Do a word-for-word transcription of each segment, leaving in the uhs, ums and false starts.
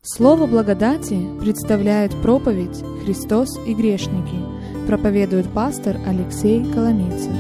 Слово благодати представляет проповедь «Христос и грешники». Проповедует пастор Алексей Коломийцев.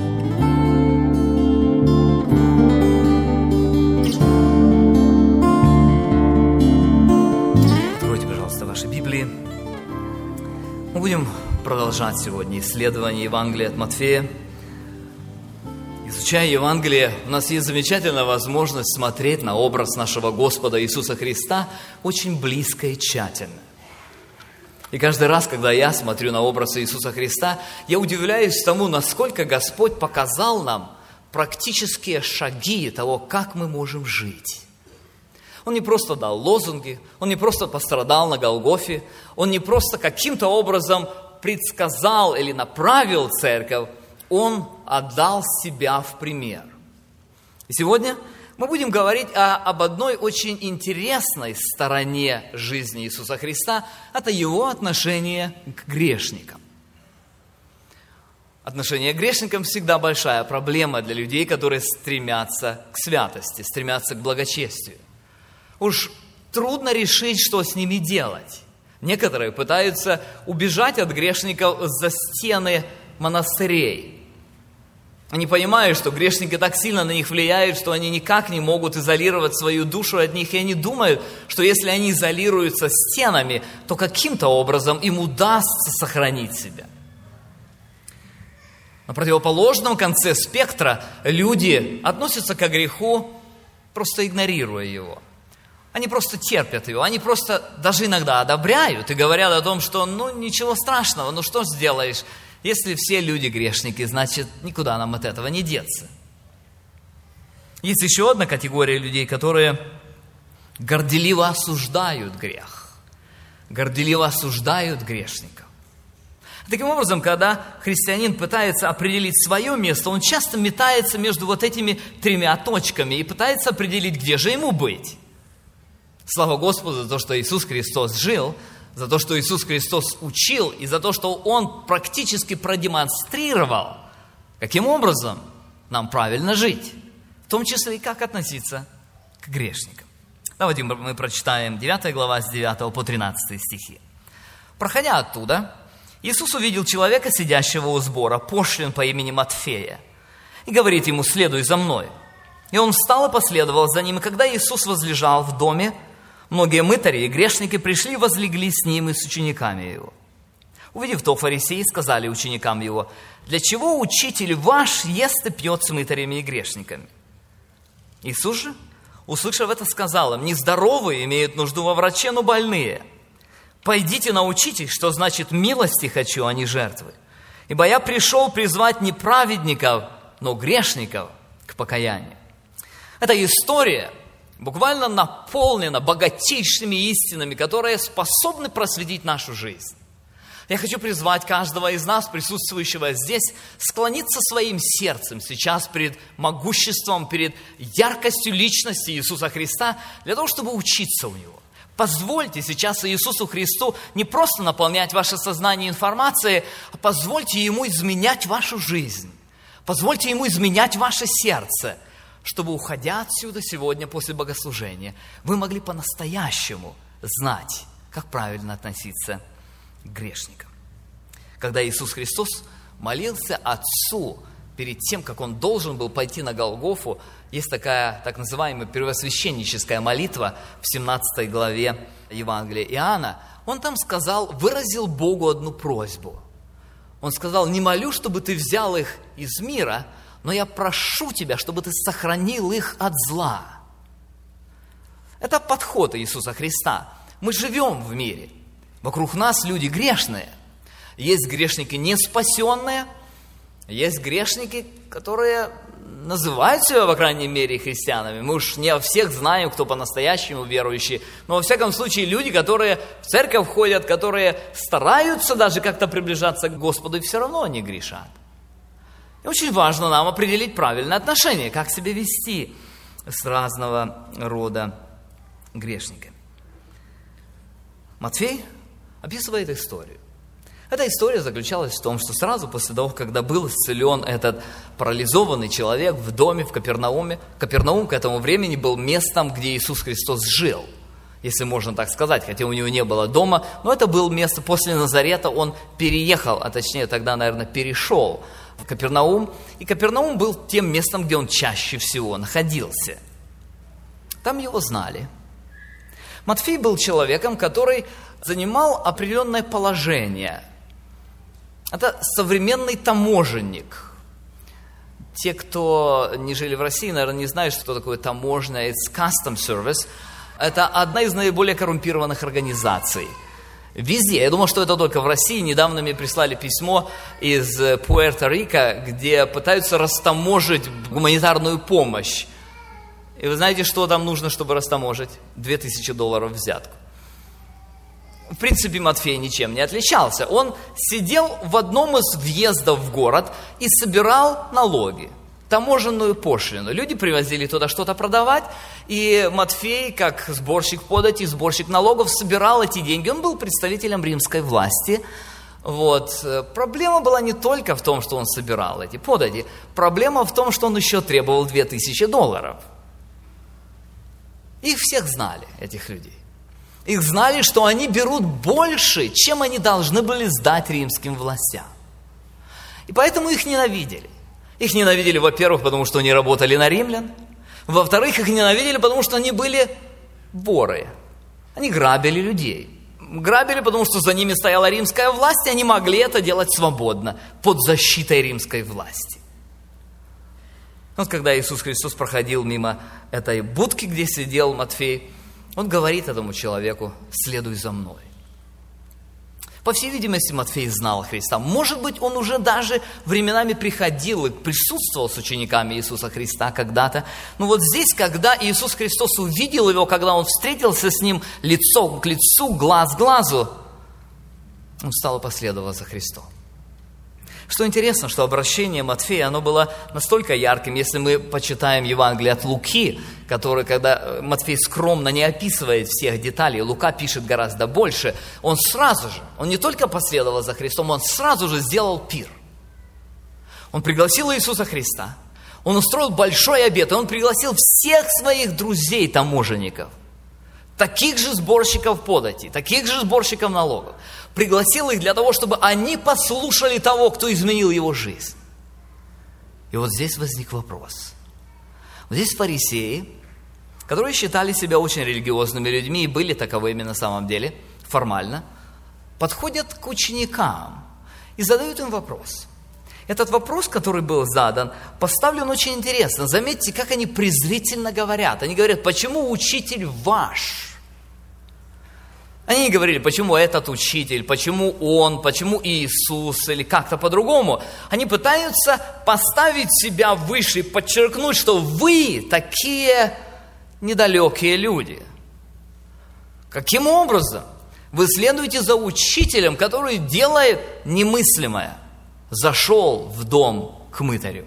Откройте, пожалуйста, ваши Библии. Мы будем продолжать сегодня исследование Евангелия от Матфея. Изучая Евангелие, у нас есть замечательная возможность смотреть на образ нашего Господа Иисуса Христа очень близко и тщательно. И каждый раз, когда я смотрю на образ Иисуса Христа, я удивляюсь тому, насколько Господь показал нам практические шаги того, как мы можем жить. Он не просто дал лозунги, Он не просто пострадал на Голгофе, Он не просто каким-то образом предсказал или направил церковь, Он отдал себя в пример. И сегодня мы будем говорить о, об одной очень интересной стороне жизни Иисуса Христа. Это Его отношение к грешникам. Отношение к грешникам всегда большая проблема для людей, которые стремятся к святости, стремятся к благочестию. Уж трудно решить, что с ними делать. Некоторые пытаются убежать от грешников за стены монастырей. Они понимают, что грешники так сильно на них влияют, что они никак не могут изолировать свою душу от них. И они думают, что если они изолируются стенами, то каким-то образом им удастся сохранить себя. На противоположном конце спектра люди относятся к греху, просто игнорируя его. Они просто терпят его, они просто даже иногда одобряют и говорят о том, что ну ничего страшного, ну что сделаешь? Если все люди грешники, значит, никуда нам от этого не деться. Есть еще одна категория людей, которые горделиво осуждают грех, горделиво осуждают грешников. Таким образом, когда христианин пытается определить свое место, он часто метается между вот этими тремя точками и пытается определить, где же ему быть. Слава Господу за то, что Иисус Христос жил, за то, что Иисус Христос учил, и за то, что Он практически продемонстрировал, каким образом нам правильно жить, в том числе и как относиться к грешникам. Давайте мы прочитаем девятая глава с девятого по тринадцатый стихи. «Проходя оттуда, Иисус увидел человека, сидящего у сбора, пошлин по имени Матфея, и говорит ему: следуй за мной. И он встал и последовал за ним, и когда Иисус возлежал в доме, многие мытари и грешники пришли и возлегли с ним и с учениками его. Увидев то, фарисеи сказали ученикам его: для чего учитель ваш ест и пьет с мытарями и грешниками? Иисус же, услышав это, сказал им: нездоровые имеют нужду во враче, но больные. Пойдите научитесь, что значит милости хочу, а не жертвы. Ибо я пришел призвать не праведников, но грешников к покаянию». Эта история буквально наполнена богатейшими истинами, которые способны просветить нашу жизнь. Я хочу призвать каждого из нас, присутствующего здесь, склониться своим сердцем сейчас перед могуществом, перед яркостью личности Иисуса Христа, для того, чтобы учиться у Него. Позвольте сейчас Иисусу Христу не просто наполнять ваше сознание информацией, а позвольте Ему изменять вашу жизнь. Позвольте Ему изменять ваше сердце, чтобы, уходя отсюда сегодня после богослужения, вы могли по-настоящему знать, как правильно относиться к грешникам. Когда Иисус Христос молился Отцу перед тем, как Он должен был пойти на Голгофу, есть такая так называемая первосвященническая молитва в семнадцатой главе Евангелия Иоанна. Он там сказал, выразил Богу одну просьбу. Он сказал: не молю, чтобы ты взял их из мира, но я прошу тебя, чтобы ты сохранил их от зла. Это подход Иисуса Христа. Мы живем в мире. Вокруг нас люди грешные. Есть грешники неспасенные, есть грешники, которые называют себя, по крайней мере, христианами. Мы уж не всех знаем, кто по-настоящему верующий. Но, во всяком случае, люди, которые в церковь ходят, которые стараются даже как-то приближаться к Господу, и все равно они грешат. И очень важно нам определить правильное отношение, как себя вести с разного рода грешниками. Матфей описывает историю. Эта история заключалась в том, что сразу после того, когда был исцелен этот парализованный человек в доме в Капернауме, Капернаум к этому времени был местом, где Иисус Христос жил. если можно так сказать, хотя у него не было дома, но это было место после Назарета, он переехал, а точнее тогда, наверное, перешел в Капернаум, и Капернаум был тем местом, где он чаще всего находился. Там его знали. Матфей был человеком, который занимал определенное положение. Это современный таможенник. Те, кто не жили в России, наверное, не знают, что такое таможня. It's Custom Service. Это одна из наиболее коррумпированных организаций. Везде. Я думал, что это только в России. Недавно мне прислали письмо из Пуэрто-Рико, где пытаются растаможить гуманитарную помощь. И вы знаете, что там нужно, чтобы растаможить? Две тысячи долларов взятку. В принципе, Матфей ничем не отличался. Он сидел в одном из въездов в город и собирал налоги, таможенную пошлину. Люди привозили туда что-то продавать, и Матфей, как сборщик подати, сборщик налогов, собирал эти деньги. Он был представителем римской власти. Вот. Проблема была не только в том, что он собирал эти подати. Проблема в том, что он еще требовал две тысячи долларов. Их всех знали, этих людей. Их знали, что они берут больше, чем они должны были сдать римским властям. И поэтому их ненавидели. Их ненавидели, во-первых, потому что они работали на римлян. Во-вторых, их ненавидели, потому что они были воры. Они грабили людей. Грабили, потому что за ними стояла римская власть, и они могли это делать свободно, под защитой римской власти. Вот когда Иисус Христос проходил мимо этой будки, где сидел Матфей, он говорит этому человеку: «Следуй за мной». По всей видимости, Матфей знал Христа. Может быть, он уже даже временами приходил и присутствовал с учениками Иисуса Христа когда-то. Но вот здесь, когда Иисус Христос увидел его, когда он встретился с ним лицом к лицу, глаз к глазу, он встал и последовал за Христом. Что интересно, что обращение Матфея, оно было настолько ярким, если мы почитаем Евангелие от Луки, который, когда Матфей скромно не описывает всех деталей, Лука пишет гораздо больше, он сразу же, он не только последовал за Христом, он сразу же сделал пир. Он пригласил Иисуса Христа, он устроил большой обед, и он пригласил всех своих друзей-таможенников, таких же сборщиков подати, таких же сборщиков налогов. Пригласил их для того, чтобы они послушали того, кто изменил его жизнь. И вот здесь возник вопрос. Вот здесь фарисеи, которые считали себя очень религиозными людьми и были таковыми на самом деле, формально, подходят к ученикам и задают им вопрос. Этот вопрос, который был задан, поставлен очень интересно. Заметьте, как они презрительно говорят. Они говорят: почему учитель ваш? Они не говорили, почему этот учитель, почему он, почему Иисус или как-то по-другому. Они пытаются поставить себя выше и подчеркнуть, что вы такие недалекие люди. Каким образом вы следуете за учителем, который делает немыслимое? Зашел в дом к мытарю.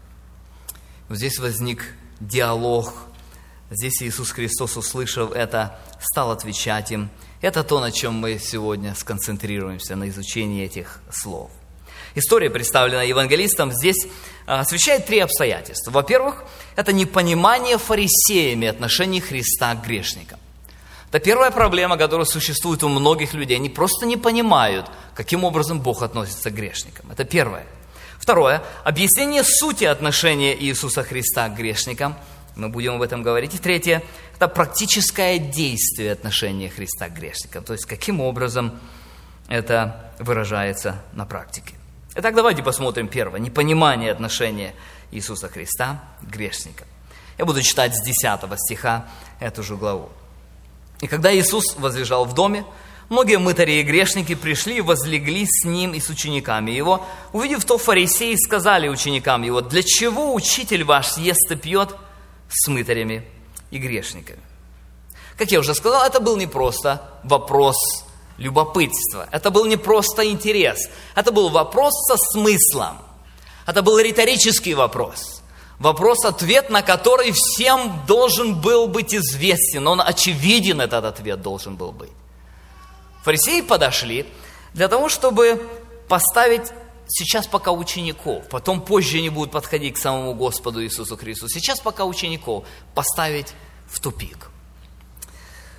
Вот здесь возник диалог. Здесь Иисус Христос, услышав это, стал отвечать им. Это то, на чем мы сегодня сконцентрируемся, на изучении этих слов. История, представленная евангелистом, здесь освещает три обстоятельства. Во-первых, это непонимание фарисеями отношений Христа к грешникам. Это первая проблема, которая существует у многих людей. Они просто не понимают, каким образом Бог относится к грешникам. Это первое. Второе, объяснение сути отношения Иисуса Христа к грешникам. Мы будем об этом говорить. И третье, это практическое действие отношения Христа к грешникам. То есть, каким образом это выражается на практике. Итак, давайте посмотрим первое. Непонимание отношения Иисуса Христа к грешникам. Я буду читать с десятого стиха эту же главу. «И когда Иисус возлежал в доме, многие мытари и грешники пришли и возлегли с Ним и с учениками Его. Увидев то, фарисеи сказали ученикам Его: для чего учитель ваш ест и пьет с мытарями и грешниками?» Как я уже сказал, это был не просто вопрос любопытства. Это был не просто интерес. Это был вопрос со смыслом. Это был риторический вопрос. Вопрос-ответ, на который всем должен был быть известен. Он очевиден, этот ответ должен был быть. Фарисеи подошли для того, чтобы поставить сейчас пока учеников, потом позже они будут подходить к самому Господу Иисусу Христу. Сейчас пока учеников поставить в тупик.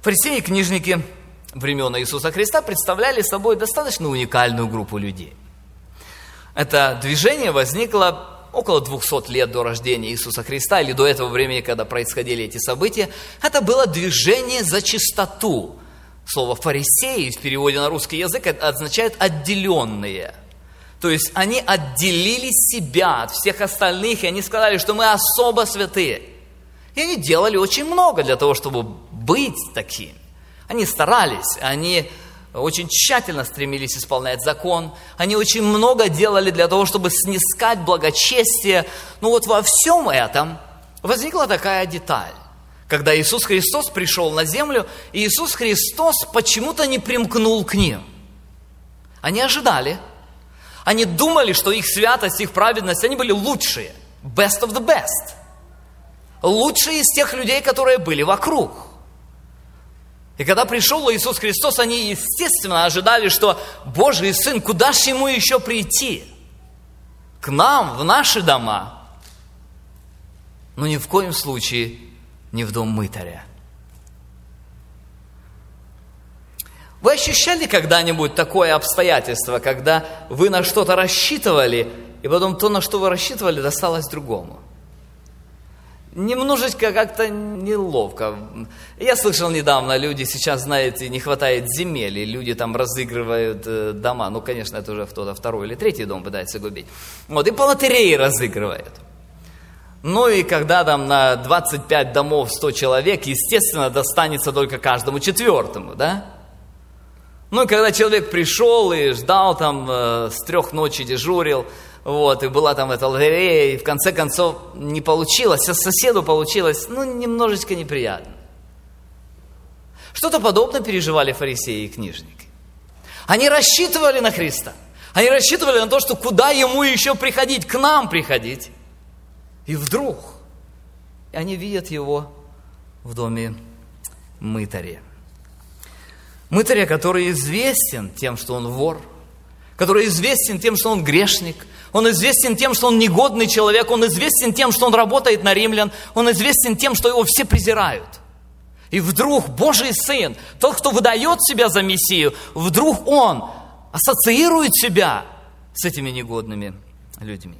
Фарисеи и книжники времен Иисуса Христа представляли собой достаточно уникальную группу людей. Это движение возникло около двухсот лет до рождения Иисуса Христа, или до этого времени, когда происходили эти события. Это было движение за чистоту. Слово «фарисеи» в переводе на русский язык означает «отделенные». То есть они отделили себя от всех остальных, и они сказали, что мы особо святые. И они делали очень много для того, чтобы быть такими. Они старались, они очень тщательно стремились исполнять закон. Они очень много делали для того, чтобы снискать благочестие. Но вот во всем этом возникла такая деталь. Когда Иисус Христос пришел на землю, и Иисус Христос почему-то не примкнул к ним. Они ожидали. Они думали, что их святость, их праведность, они были лучшие. Best of the best. Лучшие из тех людей, которые были вокруг. И когда пришел Иисус Христос, они, естественно, ожидали, что Божий Сын, куда же Ему еще прийти? К нам, в наши дома. Но ни в коем случае не в дом мытаря. Вы ощущали когда-нибудь такое обстоятельство, когда вы на что-то рассчитывали, и потом то, на что вы рассчитывали, досталось другому? Немножечко как-то неловко. Я слышал недавно, люди сейчас, знаете, не хватает земель, и люди там разыгрывают дома. Ну, конечно, это уже кто-то второй или третий дом пытается купить. Вот, и по лотерее разыгрывают. Ну, и когда там на двадцать пять домов сто человек, естественно, достанется только каждому четвертому, да? Ну, и когда человек пришел и ждал там, э, с трех ночи дежурил, вот, и была там эта лотерея, и в конце концов не получилось, а соседу получилось, ну, немножечко неприятно. Что-то подобное переживали фарисеи и книжники. Они рассчитывали на Христа. Они рассчитывали на то, что куда Ему еще приходить, к нам приходить. И вдруг они видят Его в доме мытаря. Мытаря, который известен тем, что он вор, который известен тем, что он грешник, он известен тем, что он негодный человек, он известен тем, что он работает на римлян, он известен тем, что его все презирают. И вдруг Божий Сын, тот, кто выдает себя за Мессию, вдруг он ассоциирует себя с этими негодными людьми.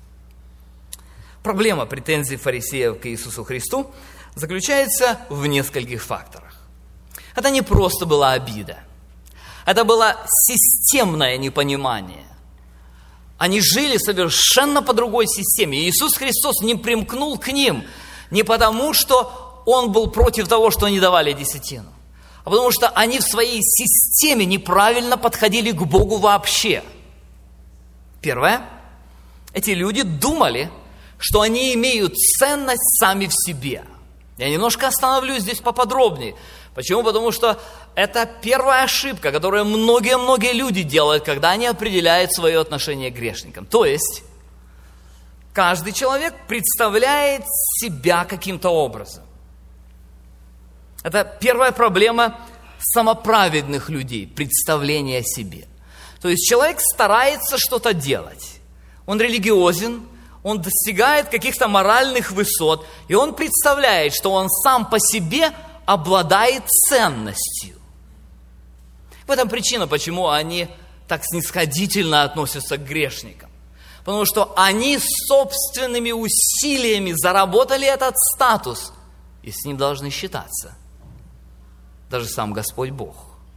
Проблема претензий фарисеев к Иисусу Христу заключается в нескольких факторах. Это не просто была обида. Это было системное непонимание. Они жили совершенно по другой системе. И Иисус Христос не примкнул к ним не потому, что Он был против того, что они давали десятину, а потому что они в своей системе неправильно подходили к Богу вообще. Первое. Эти люди думали, что они имеют ценность сами в себе. Я немножко остановлюсь здесь поподробнее. Почему? Потому что это первая ошибка, которую многие-многие люди делают, когда они определяют свое отношение к грешникам. То есть, каждый человек представляет себя каким-то образом. Это первая проблема самоправедных людей, представление о себе. То есть, человек старается что-то делать. Он религиозен, он достигает каких-то моральных высот, и он представляет, что он сам по себе обладает ценностью. В этом причина, почему они так снисходительно относятся к грешникам. Потому что они собственными усилиями заработали этот статус, и с ним должны считаться. Даже сам Господь Бог.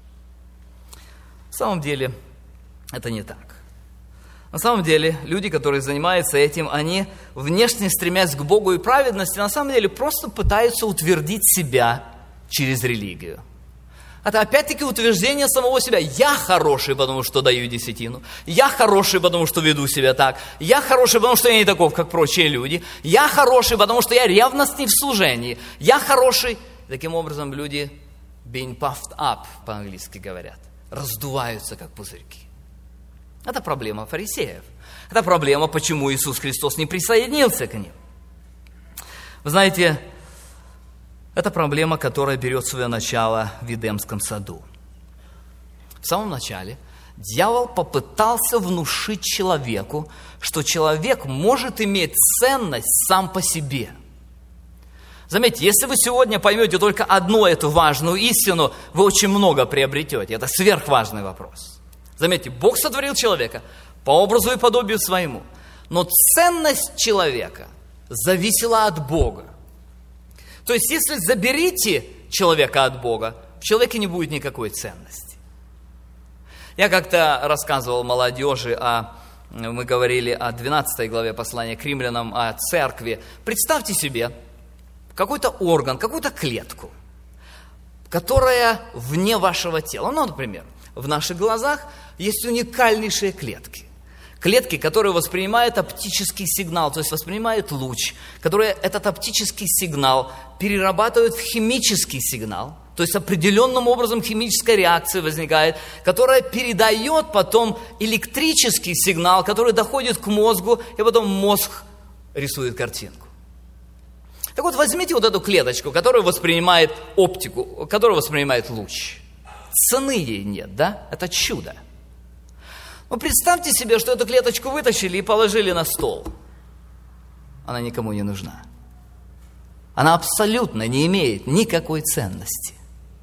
На самом деле, это не так. На самом деле, люди, которые занимаются этим, они, внешне стремясь к Богу и праведности, на самом деле просто пытаются утвердить себя через религию. Это опять-таки утверждение самого себя. Я хороший, потому что даю десятину. Я хороший, потому что веду себя так. Я хороший, потому что я не таков, как прочие люди. Я хороший, потому что я ревностный в служении. Я хороший. Таким образом, люди being puffed up, по-английски говорят, раздуваются, как пузырьки. Это проблема фарисеев. Это проблема, почему Иисус Христос не присоединился к ним. Вы знаете, это проблема, которая берет свое начало в Эдемском саду. В самом начале дьявол попытался внушить человеку, что человек может иметь ценность сам по себе. Заметьте, если вы сегодня поймете только одну эту важную истину, вы очень много приобретете. Это сверхважный вопрос. Заметьте, Бог сотворил человека по образу и подобию своему. Но ценность человека зависела от Бога. То есть, если заберите человека от Бога, в человеке не будет никакой ценности. Я как-то рассказывал молодежи, о, мы говорили о двенадцатой главе послания к римлянам, о церкви. Представьте себе какой-то орган, какую-то клетку, которая вне вашего тела. Ну, например, в наших глазах есть уникальнейшие клетки. Клетки, которые воспринимают оптический сигнал, то есть воспринимают луч, которые этот оптический сигнал перерабатывают в химический сигнал, то есть определенным образом химическая реакция возникает, которая передает потом электрический сигнал, который доходит к мозгу, и потом мозг рисует картинку. Так вот, возьмите вот эту клеточку, которая воспринимает оптику, которая воспринимает луч. Цены ей нет, да? Это чудо. Но представьте себе, что эту клеточку вытащили и положили на стол. Она никому не нужна. Она абсолютно не имеет никакой ценности.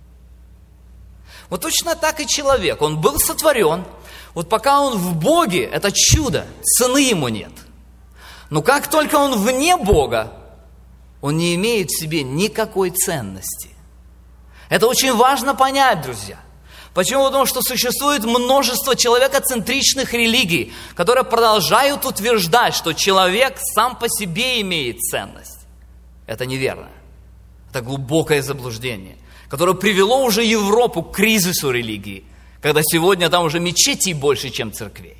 Вот точно так и человек. Он был сотворен. Вот пока он в Боге, это чудо, цены ему нет. Но как только он вне Бога, он не имеет в себе никакой ценности. Это очень важно понять, друзья. Почему? Потому что существует множество человекоцентричных религий, которые продолжают утверждать, что человек сам по себе имеет ценность. Это неверно. Это глубокое заблуждение, которое привело уже Европу к кризису религии, когда сегодня там уже мечетей больше, чем церквей.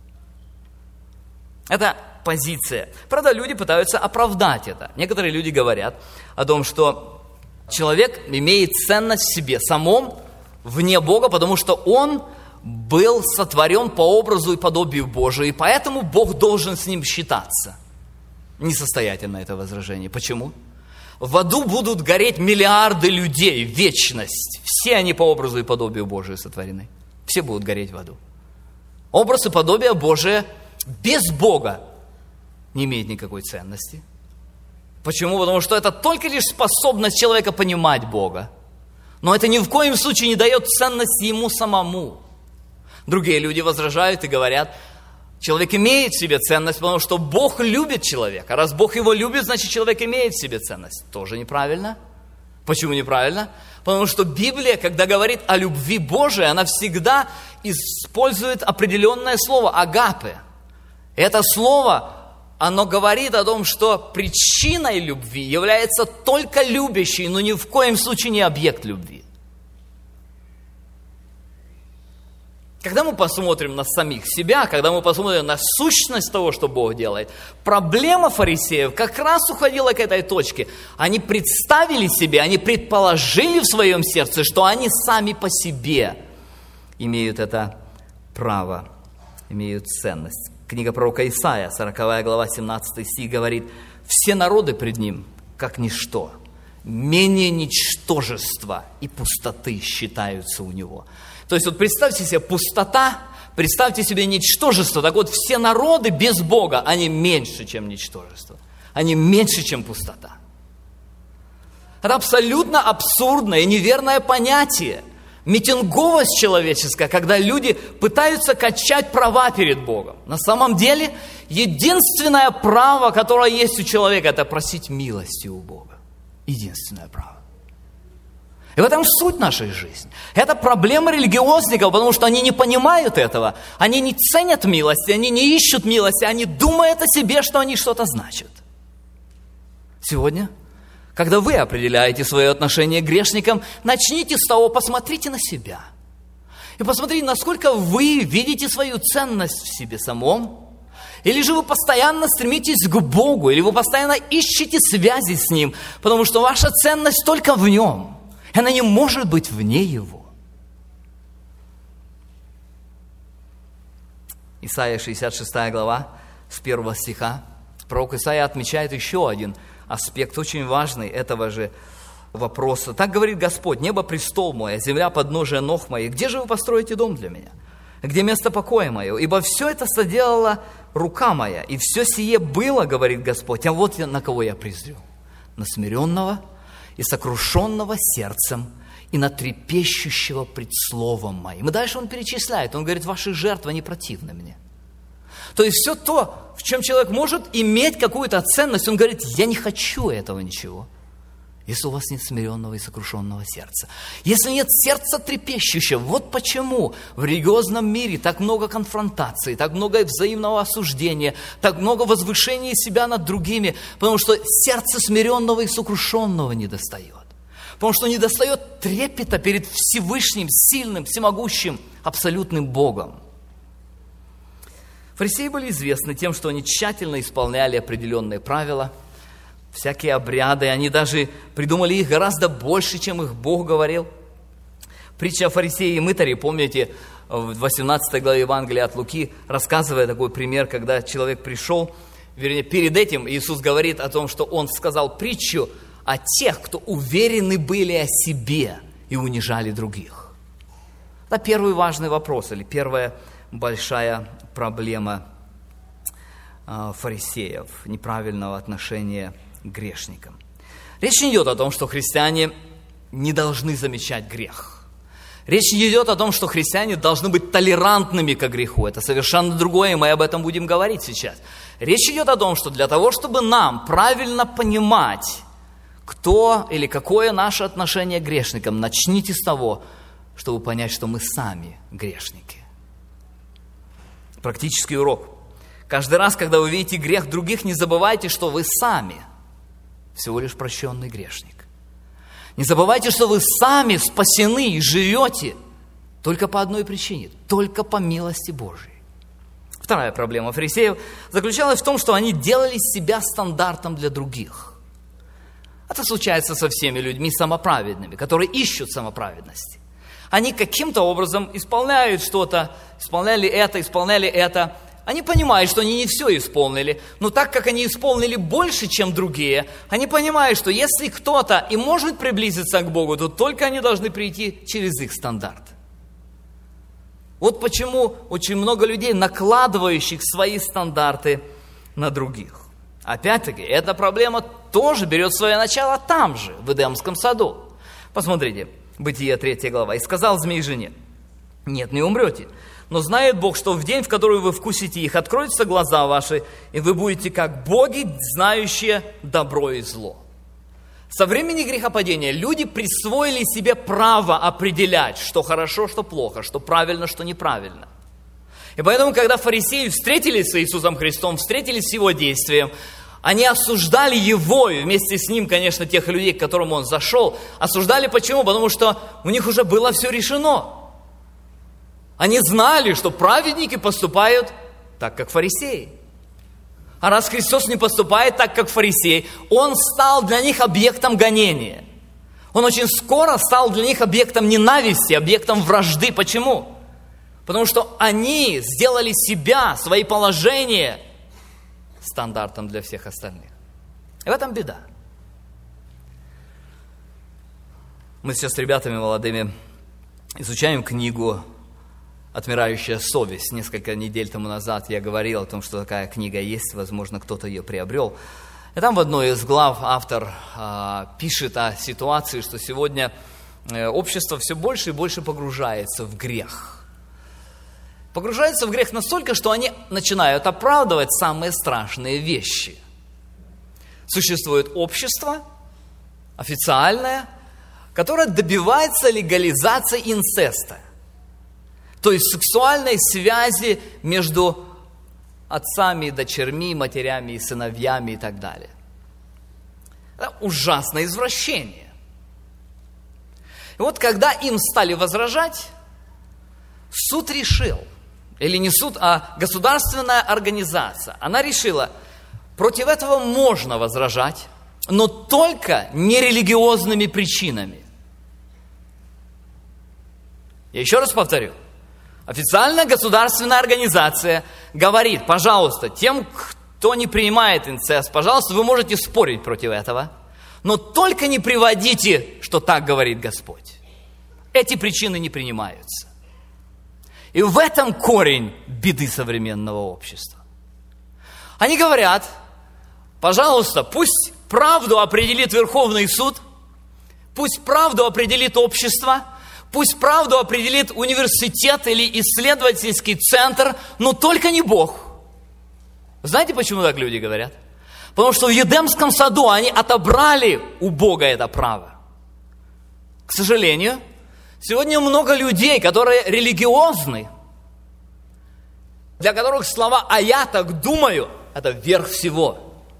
Это позиция. Правда, люди пытаются оправдать это. Некоторые люди говорят о том, что человек имеет ценность в себе самом, вне Бога, потому что он был сотворен по образу и подобию Божию, и поэтому Бог должен с ним считаться. Несостоятельно это возражение. Почему? В аду будут гореть миллиарды людей, вечность. Все они по образу и подобию Божию сотворены. Все будут гореть в аду. Образ и подобие Божие без Бога не имеет никакой ценности. Почему? Потому что это только лишь способность человека понимать Бога. Но это ни в коем случае не дает ценности ему самому. Другие люди возражают и говорят, человек имеет в себе ценность, потому что Бог любит человека. Раз Бог его любит, значит, человек имеет в себе ценность. Тоже неправильно. Почему неправильно? Потому что Библия, когда говорит о любви Божией, она всегда использует определенное слово «агапе». Это слово, оно говорит о том, что причиной любви является только любящий, но ни в коем случае не объект любви. Когда мы посмотрим на самих себя, когда мы посмотрим на сущность того, что Бог делает, проблема фарисеев как раз уходила к этой точке. Они представили себе, они предположили в своем сердце, что они сами по себе имеют это право, имеют ценность. Книга пророка Исаия, сороковая глава, семнадцатый стих говорит: «Все народы пред ним, как ничто, менее ничтожества и пустоты считаются у него». То есть вот представьте себе пустота, представьте себе ничтожество. Так вот, все народы без Бога, они меньше, чем ничтожество. Они меньше, чем пустота. Это абсолютно абсурдное и неверное понятие. Митинговость человеческая, когда люди пытаются качать права перед Богом. На самом деле, единственное право, которое есть у человека, это просить милости у Бога. Единственное право. И в этом суть нашей жизни. Это проблема религиозников, потому что они не понимают этого. Они не ценят милости, они не ищут милости, они думают о себе, что они что-то значат. Сегодня, когда вы определяете свое отношение к грешникам, начните с того, посмотрите на себя. И посмотрите, насколько вы видите свою ценность в себе самом. Или же вы постоянно стремитесь к Богу, или вы постоянно ищете связи с Ним, потому что ваша ценность только в Нем. Она не может быть вне Его. Исайя шестьдесят шестая глава, с первого стиха. Пророк Исайя отмечает еще один аспект, очень важный этого же вопроса. «Так говорит Господь: небо престол мой, а земля подножие ног моих. Где же вы построите дом для меня? Где место покоя мое? Ибо все это соделала рука моя, и все сие было, говорит Господь, а вот на кого я презрю. на смиренного и сокрушенного сердцем, и на трепещущего пред словом моим». И дальше он перечисляет, он говорит: ваши жертвы, они противны мне. То есть все то, в чем человек может иметь какую-то ценность, он говорит: я не хочу этого ничего, если у вас нет смиренного и сокрушенного сердца. Если нет сердца трепещущего. Вот почему в религиозном мире так много конфронтаций, так много взаимного осуждения, так много возвышения себя над другими, потому что сердце смиренного и сокрушенного недостает. Потому что недостает трепета перед Всевышним, сильным, всемогущим, абсолютным Богом. Фарисеи были известны тем, что они тщательно исполняли определенные правила, всякие обряды. Они даже придумали их гораздо больше, чем их Бог говорил. Притча о фарисее и мытаре, помните, в восемнадцатой главе Евангелия от Луки, рассказывая такой пример, когда человек пришел, вернее, перед этим Иисус говорит о том, что Он сказал притчу о тех, кто уверены были о себе и унижали других. Это первый важный вопрос, или первая большая проблема э, фарисеев, неправильного отношения к грешникам. Речь не идет о том, что христиане не должны замечать грех. Речь не идет о том, что христиане должны быть толерантными к греху. Это совершенно другое, и мы об этом будем говорить сейчас. Речь идет о том, что для того, чтобы нам правильно понимать, кто или какое наше отношение к грешникам, начните с того, чтобы понять, что мы сами грешники. Практический урок. Каждый раз, когда вы видите грех других, не забывайте, что вы сами всего лишь прощенный грешник. Не забывайте, что вы сами спасены и живете только по одной причине, только по милости Божьей. Вторая проблема фарисеев заключалась в том, что они делали себя стандартом для других. Это случается со всеми людьми самоправедными, которые ищут самоправедности. Они каким-то образом исполняют что-то, исполняли это, исполняли это. Они понимают, что они не все исполнили, но так как они исполнили больше, чем другие, они понимают, что если кто-то и может приблизиться к Богу, то только они должны прийти через их стандарт. Вот почему очень много людей, накладывающих свои стандарты на других. Опять-таки, эта проблема тоже берет свое начало там же, в Эдемском саду. Посмотрите, Бытие третья глава. «И сказал змей жене: нет, не умрете, но знает Бог, что в день, в который вы вкусите их, откроются глаза ваши, и вы будете как боги, знающие добро и зло». Со времени грехопадения люди присвоили себе право определять, что хорошо, что плохо, что правильно, что неправильно. И поэтому, когда фарисеи встретились с Иисусом Христом, встретились с Его действием, они осуждали Его, и вместе с Ним, конечно, тех людей, к которым Он зашел, осуждали почему? Потому что у них уже было все решено. Они знали, что праведники поступают так, как фарисеи. А раз Христос не поступает так, как фарисей, Он стал для них объектом гонения. Он очень скоро стал для них объектом ненависти, объектом вражды. Почему? Потому что они сделали себя, свои положения стандартом для всех остальных. И в этом беда. Мы сейчас с ребятами молодыми изучаем книгу «Отмирающая совесть». Несколько недель тому назад я говорил о том, что такая книга есть, возможно, кто-то ее приобрел. И там в одной из глав автор а, пишет о ситуации, что сегодня общество все больше и больше погружается в грех. Погружаются в грех настолько, что они начинают оправдывать самые страшные вещи. Существует общество официальное, которое добивается легализации инцеста. То есть сексуальной связи между отцами и дочерьми, матерями и сыновьями и так далее. Это ужасное извращение. И вот когда им стали возражать, суд решил, или не суд, а государственная организация, она решила, против этого можно возражать, но только нерелигиозными причинами. Я еще раз повторю. Официальная государственная организация говорит: пожалуйста, тем, кто не принимает инцест, пожалуйста, вы можете спорить против этого, но только не приводите, что так говорит Господь. Эти причины не принимаются. И в этом корень беды современного общества. Они говорят: пожалуйста, пусть правду определит Верховный суд, пусть правду определит общество, пусть правду определит университет или исследовательский центр, но только не Бог. Знаете, почему так люди говорят? Потому что в Едемском саду они отобрали у Бога это право. К сожалению, сегодня много людей, которые религиозны, для которых слова «а я так думаю» – это верх всего.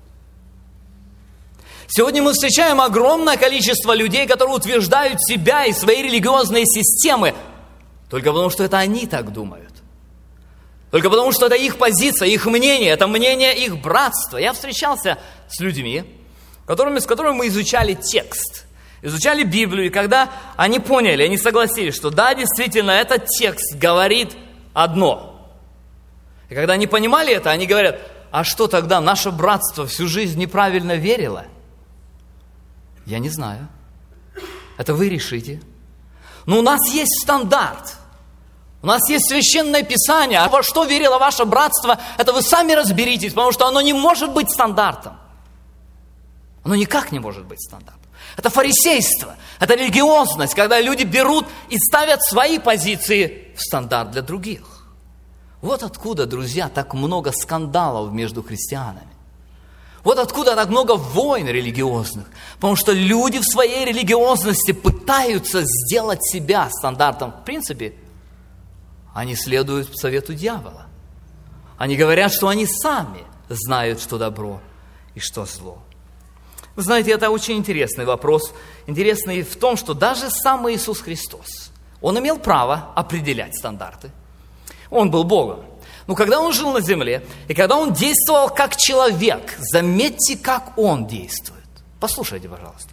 Сегодня мы встречаем огромное количество людей, которые утверждают себя и свои религиозные системы только потому, что это они так думают. Только потому, что это их позиция, их мнение, это мнение их братства. Я встречался с людьми, которыми, с которыми мы изучали текст, изучали Библию, и когда они поняли, они согласились, что да, действительно, этот текст говорит одно. И когда они понимали это, они говорят, а что тогда, наше братство всю жизнь неправильно верило? Я не знаю. Это вы решите. Но у нас есть стандарт. У нас есть священное писание. А во что верило ваше братство, это вы сами разберитесь, потому что оно не может быть стандартом. Оно никак не может быть стандартом. Это фарисейство, это религиозность, когда люди берут и ставят свои позиции в стандарт для других. Вот откуда, друзья, так много скандалов между христианами. Вот откуда так много войн религиозных. Потому что люди в своей религиозности пытаются сделать себя стандартом. В принципе, они следуют совету дьявола. Они говорят, что они сами знают, что добро и что зло. Вы знаете, это очень интересный вопрос. Интересный в том, что даже сам Иисус Христос, Он имел право определять стандарты. Он был Богом. Но когда Он жил на земле, и когда Он действовал как человек, заметьте, как Он действует. Послушайте, пожалуйста.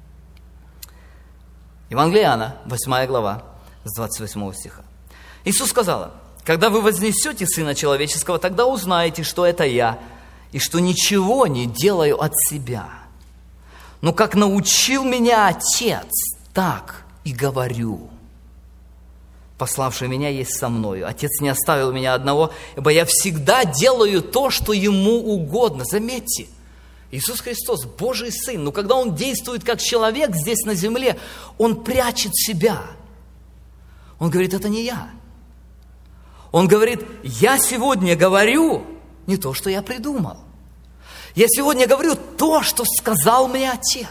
Евангелие Иоанна, восьмая глава, с двадцать восьмого стиха. Иисус сказал: «Когда вы вознесете Сына Человеческого, тогда узнаете, что это Я, и что ничего не делаю от себя. Но как научил меня Отец, так и говорю. Пославший меня есть со мною. Отец не оставил меня одного, ибо я всегда делаю то, что Ему угодно». Заметьте, Иисус Христос, Божий Сын, но когда Он действует как человек здесь на земле, Он прячет себя. Он говорит: это не я. Он говорит: я сегодня говорю не то, что я придумал. Я сегодня говорю то, что сказал мне Отец.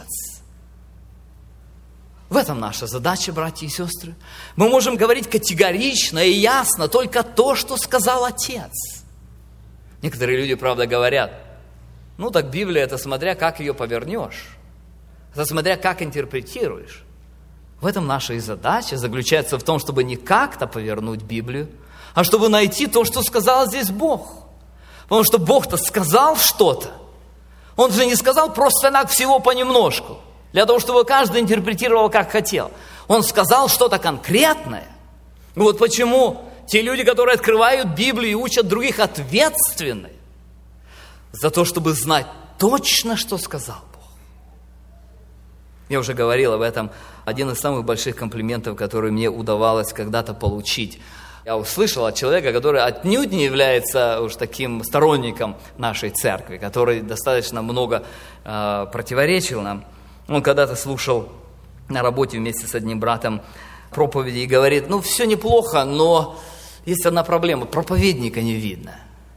В этом наша задача, братья и сестры. Мы можем говорить категорично и ясно только то, что сказал Отец. Некоторые люди, правда, говорят: ну так Библия, это смотря как ее повернешь. Это смотря как интерпретируешь. В этом наша и задача заключается в том, чтобы не как-то повернуть Библию, а чтобы найти то, что сказал здесь Бог. Потому что Бог-то сказал что-то. Он же не сказал просто так всего понемножку, для того, чтобы каждый интерпретировал, как хотел. Он сказал что-то конкретное. И вот почему те люди, которые открывают Библию и учат других, ответственны за то, чтобы знать точно, что сказал Бог. Я уже говорил об этом. Один из самых больших комплиментов, который мне удавалось когда-то получить. Я услышал от человека, который отнюдь не является уж таким сторонником нашей церкви, который достаточно много э, противоречил нам. Он когда-то слушал на работе вместе с одним братом проповеди и говорит: ну, все неплохо, но есть одна проблема, проповедника не видно.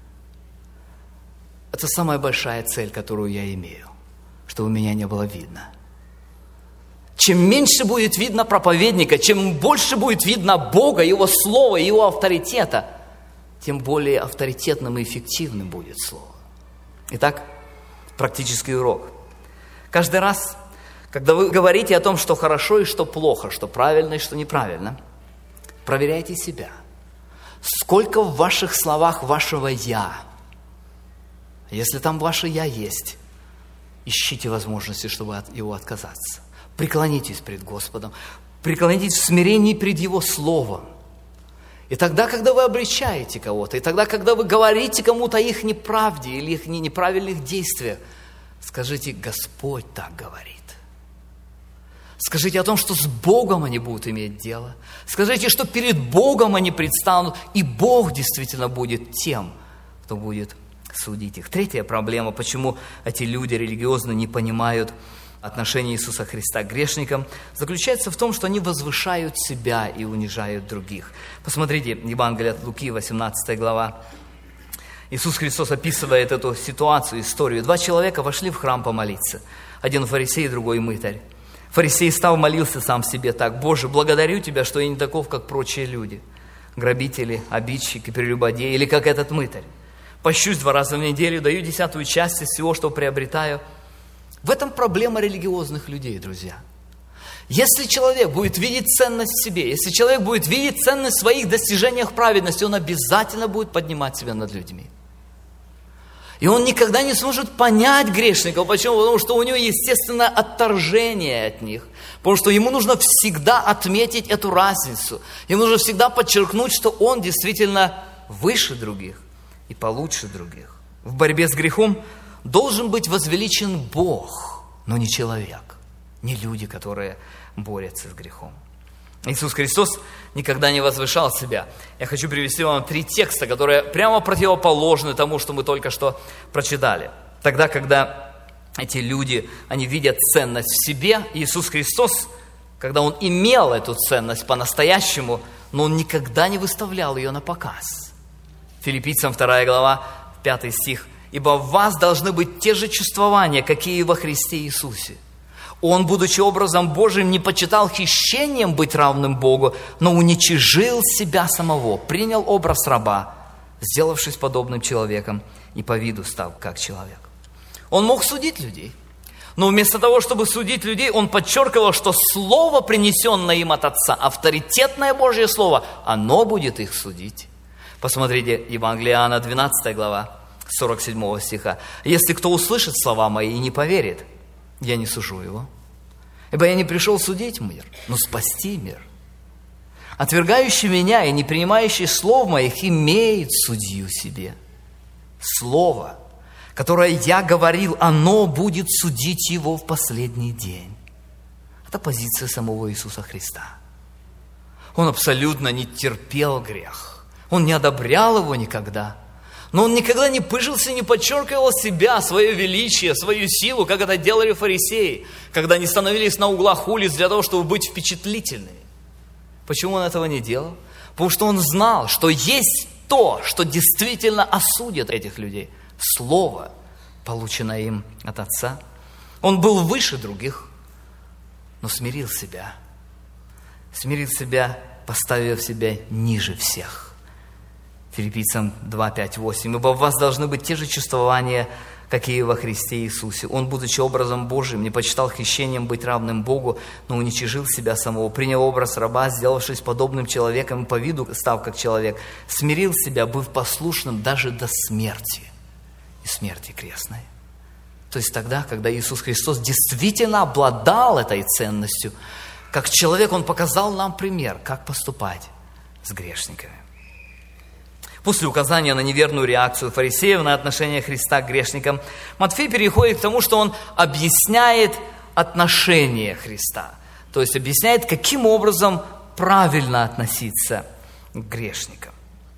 Это самая большая цель, которую я имею, чтобы меня не было видно. Чем меньше будет видно проповедника, чем больше будет видно Бога, Его Слова, Его авторитета, тем более авторитетным и эффективным будет Слово. Итак, практический урок. Каждый раз, когда вы говорите о том, что хорошо и что плохо, что правильно и что неправильно, проверяйте себя. Сколько в ваших словах вашего «я»? Если там ваше «я» есть, ищите возможности, чтобы от его отказаться. Преклонитесь пред Господом, преклонитесь в смирении пред Его Словом. И тогда, когда вы обличаете кого-то, и тогда, когда вы говорите кому-то о их неправде или их неправильных действиях, скажите: Господь так говорит. Скажите о том, что с Богом они будут иметь дело. Скажите, что перед Богом они предстанут, и Бог действительно будет тем, кто будет судить их. Третья проблема, почему эти люди религиозно не понимают отношение Иисуса Христа к грешникам, заключается в том, что они возвышают себя и унижают других. Посмотрите, Евангелие от Луки, восемнадцатая глава. Иисус Христос описывает эту ситуацию, историю. Два человека вошли в храм помолиться. Один фарисей, другой мытарь. Фарисей стал, молился сам себе так: «Боже, благодарю Тебя, что я не таков, как прочие люди, грабители, обидчики, прелюбодеи, или как этот мытарь. Пощусь два раза в неделю, даю десятую часть из всего, что приобретаю». В этом проблема религиозных людей, друзья. Если человек будет видеть ценность в себе, если человек будет видеть ценность в своих достижениях праведности, он обязательно будет поднимать себя над людьми. И он никогда не сможет понять грешников. Почему? Потому что у него естественное отторжение от них. Потому что ему нужно всегда отметить эту разницу. Ему нужно всегда подчеркнуть, что он действительно выше других и получше других. В борьбе с грехом должен быть возвеличен Бог, но не человек, не люди, которые борются с грехом. Иисус Христос никогда не возвышал себя. Я хочу привести вам три текста, которые прямо противоположны тому, что мы только что прочитали. Тогда, когда эти люди, они видят ценность в себе, Иисус Христос, когда Он имел эту ценность по-настоящему, но Он никогда не выставлял ее на показ. Филиппийцам вторая глава, пятый стих. «Ибо в вас должны быть те же чувствования, какие и во Христе Иисусе. Он, будучи образом Божиим, не почитал хищением быть равным Богу, но уничижил себя самого, принял образ раба, сделавшись подобным человеком и по виду став как человек». Он мог судить людей, но вместо того, чтобы судить людей, он подчеркивал, что слово, принесенное им от Отца, авторитетное Божье слово, оно будет их судить. Посмотрите, Евангелие Иоанна, двенадцатая глава, сорок седьмого стиха. «Если кто услышит слова мои и не поверит, я не сужу его. Ибо я не пришел судить мир, но спасти мир. Отвергающий меня и не принимающий слов моих имеет судью себе. Слово, которое я говорил, оно будет судить его в последний день». Это позиция самого Иисуса Христа. Он абсолютно не терпел грех. Он не одобрял его никогда. Но он никогда не пыжился, не подчеркивал себя, свое величие, свою силу, как это делали фарисеи, когда они становились на углах улиц для того, чтобы быть впечатлительными. Почему он этого не делал? Потому что он знал, что есть то, что действительно осудит этих людей. Слово, полученное им от Отца. Он был выше других, но смирил себя. Смирил себя, поставив себя ниже всех. Филиппийцам два, пять, восемь. «Ибо в вас должны быть те же чувствования, какие во Христе Иисусе. Он, будучи образом Божиим, не почитал хищением быть равным Богу, но уничижил себя самого, принял образ раба, сделавшись подобным человеком, и по виду став как человек, смирил себя, быв послушным даже до смерти, и смерти крестной». То есть тогда, когда Иисус Христос действительно обладал этой ценностью, как человек, Он показал нам пример, как поступать с грешниками. После указания на неверную реакцию фарисеев на отношение Христа к грешникам, Матфей переходит к тому, что он объясняет отношение Христа. То есть объясняет, каким образом правильно относиться к грешникам.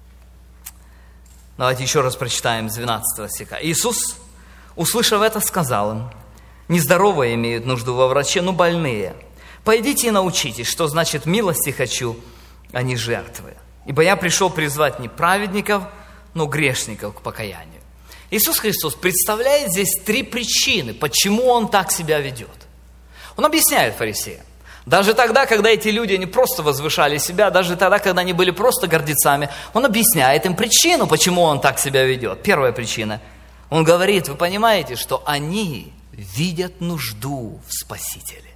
Давайте еще раз прочитаем с двенадцатого стиха. «Иисус, услышав это, сказал им: нездоровые имеют нужду во враче, но больные. Пойдите и научитесь, что значит милости хочу, а не жертвы. Ибо я пришел призвать не праведников, но грешников к покаянию». Иисус Христос представляет здесь три причины, почему Он так себя ведет. Он объясняет фарисеям. Даже тогда, когда эти люди не просто возвышали себя, даже тогда, когда они были просто гордецами, Он объясняет им причину, почему Он так себя ведет. Первая причина. Он говорит: вы понимаете, что они видят нужду в Спасителе.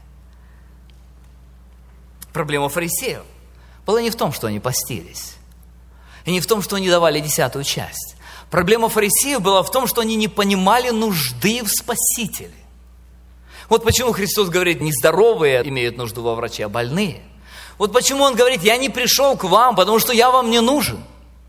Проблема фарисеев была не в том, что они постились, и не в том, что они давали десятую часть. Проблема фарисеев была в том, что они не понимали нужды в Спасителе. Вот почему Христос говорит: нездоровые имеют нужду во враче, а больные. Вот почему Он говорит: я не пришел к вам, потому что я вам не нужен.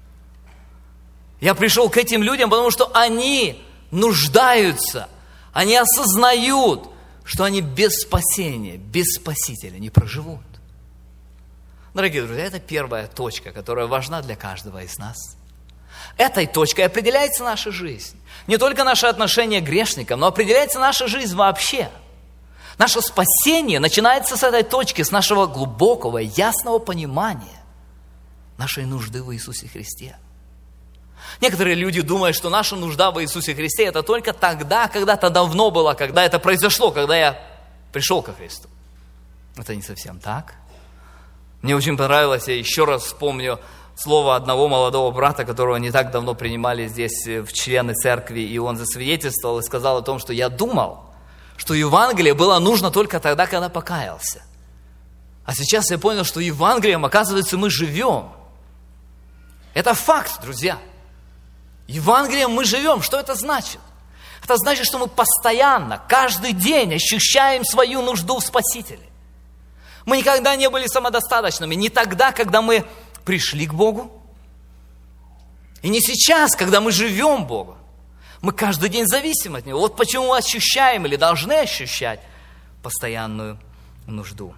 Я пришел к этим людям, потому что они нуждаются, они осознают, что они без спасения, без Спасителя не проживут. Дорогие друзья, это первая точка, которая важна для каждого из нас. Этой точкой определяется наша жизнь. Не только наше отношение к грешникам, но определяется наша жизнь вообще. Наше спасение начинается с этой точки, с нашего глубокого, ясного понимания нашей нужды в Иисусе Христе. Некоторые люди думают, что наша нужда в Иисусе Христе это только тогда, когда-то давно было, когда это произошло, когда я пришел ко Христу. Это не совсем так. Мне очень понравилось, я еще раз вспомню слово одного молодого брата, которого не так давно принимали здесь в члены церкви, и он засвидетельствовал и сказал о том, что я думал, что Евангелие было нужно только тогда, когда покаялся. А сейчас я понял, что Евангелием, оказывается, мы живем. Это факт, друзья. Евангелием мы живем. Что это значит? Это значит, что мы постоянно, каждый день ощущаем свою нужду в Спасителе. Мы никогда не были самодостаточными. Не тогда, когда мы пришли к Богу. И не сейчас, когда мы живем Богом. Мы каждый день зависим от Него. Вот почему мы ощущаем или должны ощущать постоянную нужду.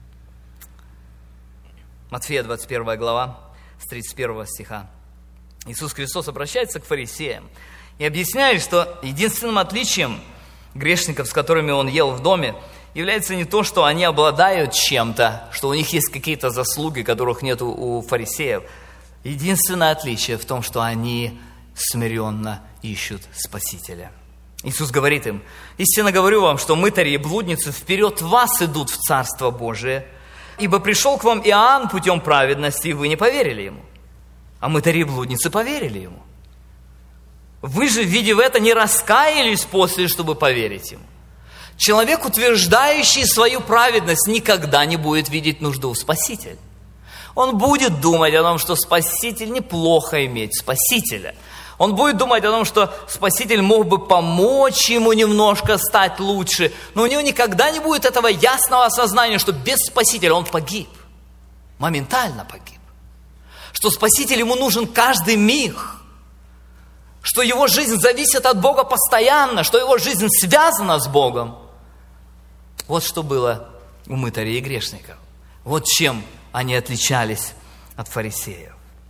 Матфея двадцать первая глава, с тридцать первого стиха. Иисус Христос обращается к фарисеям и объясняет, что единственным отличием грешников, с которыми Он ел в доме, является не то, что они обладают чем-то, что у них есть какие-то заслуги, которых нет у фарисеев. Единственное отличие в том, что они смиренно ищут Спасителя. Иисус говорит им: «Истинно говорю вам, что мытари и блудницы вперед вас идут в Царство Божие, ибо пришел к вам Иоанн путем праведности, и вы не поверили ему. А мытари и блудницы поверили ему. Вы же, видев это, не раскаялись после, чтобы поверить ему». Человек, утверждающий свою праведность, никогда не будет видеть нужду в Спасителе. Он будет думать о том, что Спаситель неплохо иметь Спасителя. Он будет думать о том, что Спаситель мог бы помочь ему немножко стать лучше. Но у него никогда не будет этого ясного осознания, что без Спасителя он погиб. Моментально погиб. Что Спаситель ему нужен каждый миг. Что его жизнь зависит от Бога постоянно. Что его жизнь связана с Богом. Вот что было у мытарей и грешников. Вот чем они отличались от фарисеев.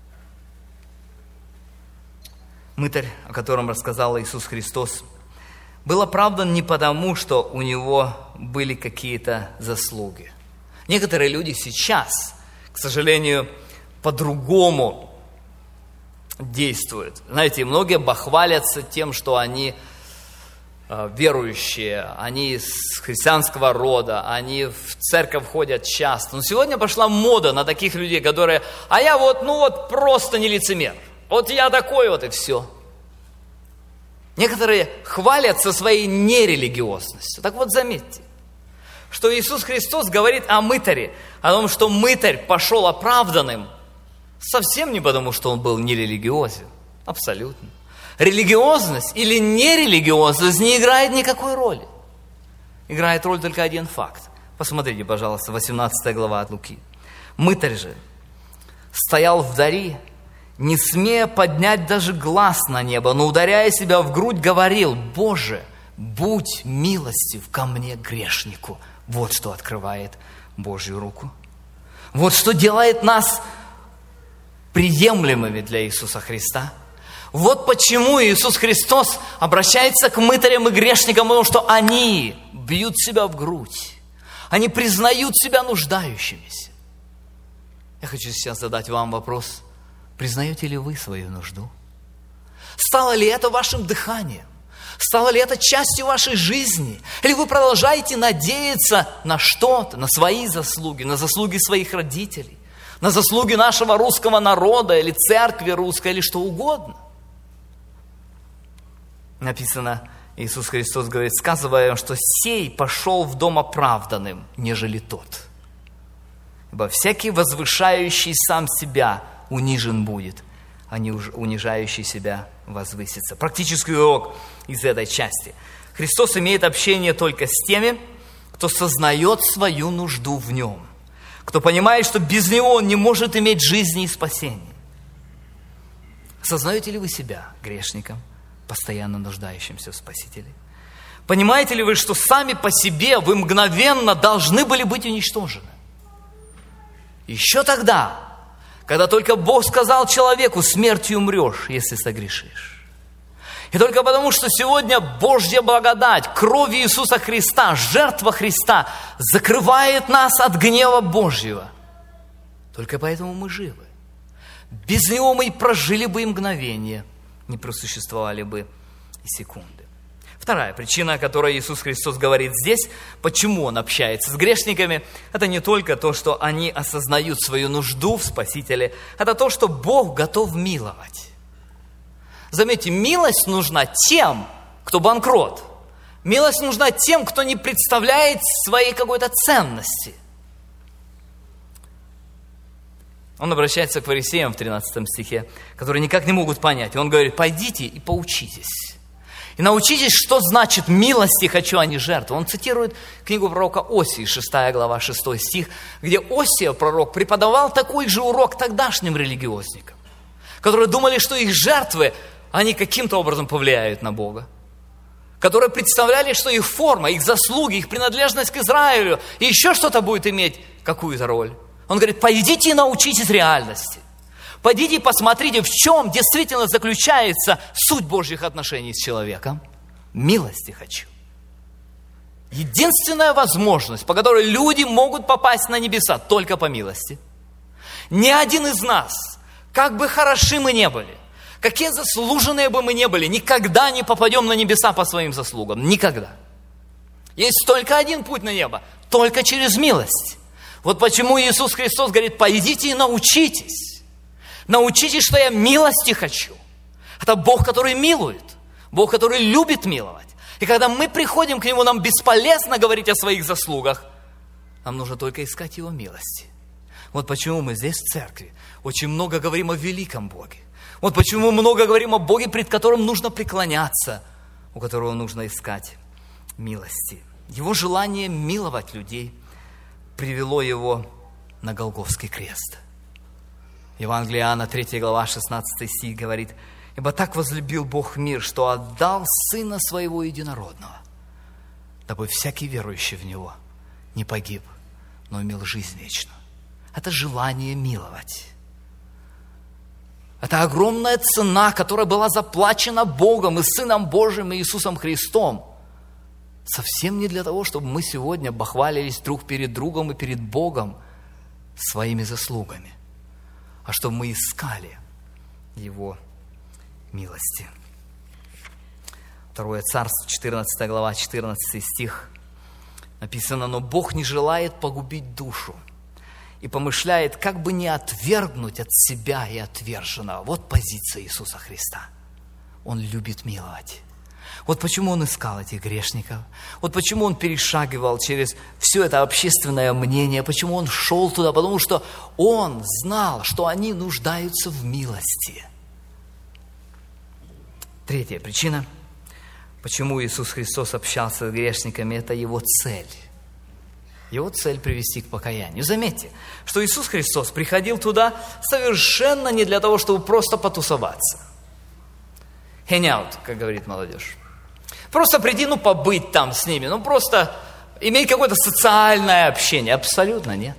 Мытарь, о котором рассказал Иисус Христос, был оправдан не потому, что у него были какие-то заслуги. Некоторые люди сейчас, к сожалению, по-другому действуют. Знаете, многие бахвалятся тем, что они верующие, они из христианского рода, они в церковь ходят часто. Но сегодня пошла мода на таких людей, которые: а я вот, ну вот просто не лицемер. Вот я такой вот и все. Некоторые хвалятся своей нерелигиозностью. Так вот заметьте, что Иисус Христос говорит о мытаре, о том, что мытарь пошел оправданным, совсем не потому, что он был нерелигиозен. Абсолютно. Религиозность или нерелигиозность не играет никакой роли. Играет роль только один факт. Посмотрите, пожалуйста, восемнадцатая глава от Луки. Мытарь же стоял вдали, не смея поднять даже глаз на небо, но, ударяя себя в грудь, говорил: «Боже, будь милостив ко мне, грешнику». Вот что открывает Божью руку. Вот что делает нас приемлемыми для Иисуса Христа. Вот почему Иисус Христос обращается к мытарям и грешникам, потому что они бьют себя в грудь. Они признают себя нуждающимися. Я хочу сейчас задать вам вопрос. Признаете ли вы свою нужду? Стало ли это вашим дыханием? Стало ли это частью вашей жизни? Или вы продолжаете надеяться на что-то, на свои заслуги, на заслуги своих родителей, на заслуги нашего русского народа или церкви русской, или что угодно? Написано, Иисус Христос говорит, сказывая, что сей пошел в дом оправданным, нежели тот. Ибо всякий возвышающий сам себя унижен будет, а не унижающий себя возвысится. Практический урок из этой части. Христос имеет общение только с теми, кто сознает свою нужду в Нем, кто понимает, что без Него он не может иметь жизни и спасения. Осознаете ли вы себя грешником, постоянно нуждающимся в Спасителе? Понимаете ли вы, что сами по себе вы мгновенно должны были быть уничтожены? Еще тогда, Когда только Бог сказал человеку: смертью умрешь, если согрешишь. И только потому, что сегодня Божья благодать, кровь Иисуса Христа, жертва Христа закрывает нас от гнева Божьего. Только поэтому мы живы. Без Него мы прожили бы и мгновение, не просуществовали бы и секунды. Вторая причина, о которой Иисус Христос говорит здесь, почему Он общается с грешниками, это не только то, что они осознают свою нужду в Спасителе, это то, что Бог готов миловать. Заметьте, милость нужна тем, кто банкрот. Милость нужна тем, кто не представляет своей какой-то ценности. Он обращается к фарисеям в тринадцатом стихе, которые никак не могут понять. И он говорит: пойдите и поучитесь. И научитесь, что значит «милости хочу, а не жертву». Он цитирует книгу пророка Осии, шестая глава, шестой стих, где Осия, пророк, преподавал такой же урок тогдашним религиозникам, которые думали, что их жертвы, они каким-то образом повлияют на Бога, которые представляли, что их форма, их заслуги, их принадлежность к Израилю и еще что-то будет иметь какую-то роль. Он говорит: пойдите и научитесь реальности. Пойдите и посмотрите, в чем действительно заключается суть Божьих отношений с человеком. Милости хочу. Единственная возможность, по которой люди могут попасть на небеса, только по милости. Ни один из нас, как бы хороши мы не были, какие заслуженные бы мы не были, никогда не попадем на небеса по своим заслугам. Никогда. Есть только один путь на небо, только через милость. Вот почему Иисус Христос говорит: пойдите и научитесь. Научитесь, что я милости хочу. Это Бог, который милует. Бог, который любит миловать. И когда мы приходим к Нему, нам бесполезно говорить о своих заслугах. Нам нужно только искать Его милости. Вот почему мы здесь в церкви очень много говорим о великом Боге. Вот почему мы много говорим о Боге, пред которым нужно преклоняться, у которого нужно искать милости. Его желание миловать людей привело Его на Голгофский крест. Евангелие Иоанна, третья глава, шестнадцатый стих говорит: «Ибо так возлюбил Бог мир, что отдал Сына Своего Единородного, дабы всякий верующий в Него не погиб, но имел жизнь вечную». Это желание миловать. Это огромная цена, которая была заплачена Богом и Сыном Божьим и Иисусом Христом. Совсем не для того, чтобы мы сегодня бахвалились друг перед другом и перед Богом своими заслугами, а чтобы мы искали Его милости. Второе Царство, четырнадцатая глава, четырнадцатый стих. Написано: «Но Бог не желает погубить душу и помышляет, как бы не отвергнуть от себя и отверженного». Вот позиция Иисуса Христа. Он любит миловать. Вот почему Он искал этих грешников. Вот почему Он перешагивал через все это общественное мнение. Почему Он шел туда. Потому что Он знал, что они нуждаются в милости. Третья причина, почему Иисус Христос общался с грешниками, это Его цель. Его цель привести к покаянию. Заметьте, что Иисус Христос приходил туда совершенно не для того, чтобы просто потусоваться. Hang out, как говорит молодежь. Просто приди, ну, побыть там с ними, ну, просто иметь какое-то социальное общение. Абсолютно нет.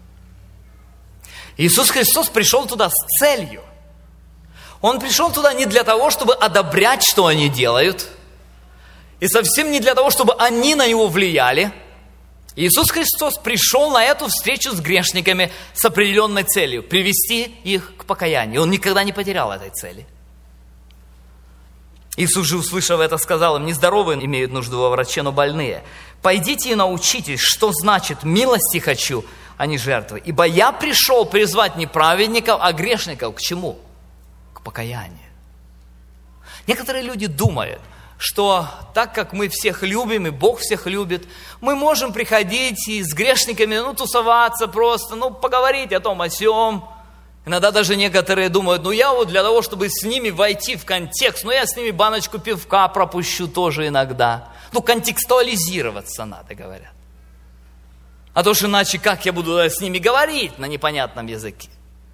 Иисус Христос пришел туда с целью. Он пришел туда не для того, чтобы одобрять, что они делают, и совсем не для того, чтобы они на Него влияли. Иисус Христос пришел на эту встречу с грешниками с определенной целью – привести их к покаянию. Он никогда не потерял этой цели. Иисус же, услышав это, сказал им: «Нездоровые имеют нужду во враче, но больные. Пойдите и научитесь, что значит милости хочу, а не жертвы. Ибо я пришел призвать не праведников, а грешников». К чему? К покаянию. Некоторые люди думают, что так как мы всех любим, и Бог всех любит, мы можем приходить и с грешниками, ну, тусоваться просто, ну, поговорить о том, о сём. Иногда даже некоторые думают: ну, я вот для того, чтобы с ними войти в контекст, ну, я с ними баночку пивка пропущу тоже иногда. Ну, контекстуализироваться надо, говорят. А то ж иначе как я буду с ними говорить на непонятном языке?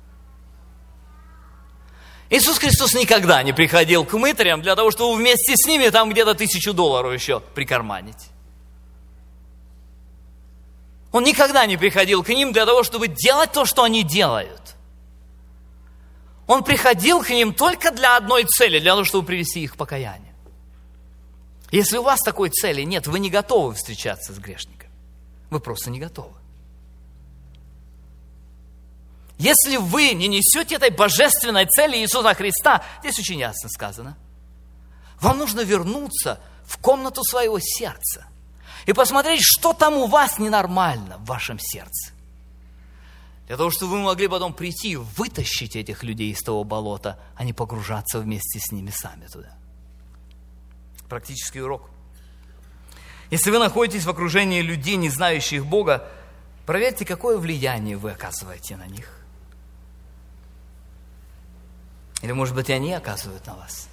Иисус Христос никогда не приходил к мытарям для того, чтобы вместе с ними там где-то тысячу долларов еще прикарманить. Он никогда не приходил к ним для того, чтобы делать то, что они делают. Он приходил к ним только для одной цели, для того, чтобы привести их к покаянию. Если у вас такой цели нет, вы не готовы встречаться с грешником. Вы просто не готовы. Если вы не несете этой божественной цели Иисуса Христа, здесь очень ясно сказано, вам нужно вернуться в комнату своего сердца и посмотреть, что там у вас ненормально в вашем сердце. Для того, чтобы вы могли потом прийти и вытащить этих людей из того болота, а не погружаться вместе с ними сами туда. Практический урок. Если вы находитесь в окружении людей, не знающих Бога, проверьте, какое влияние вы оказываете на них. Или, может быть, и они оказывают на вас.